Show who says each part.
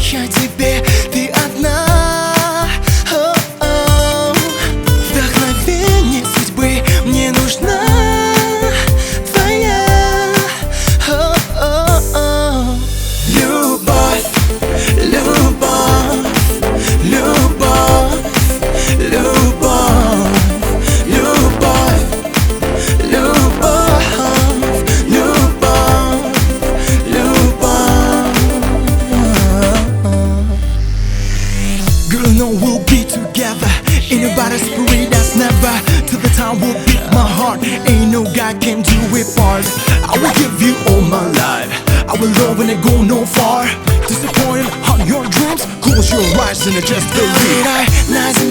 Speaker 1: я тебе, ты одна. Вдохновение судьбы, мне нужна твоя любовь, любовь, любовь, любовь, любовь, любовь, любовь, любовь. Girl, no, we'll be together. Ain't nobody spirit that's never. Till the time will beat my heart. Ain't no God can do it part. I will give you all my life. I will love when I go no far. Disappointed on your dreams. Close your eyes and just believe.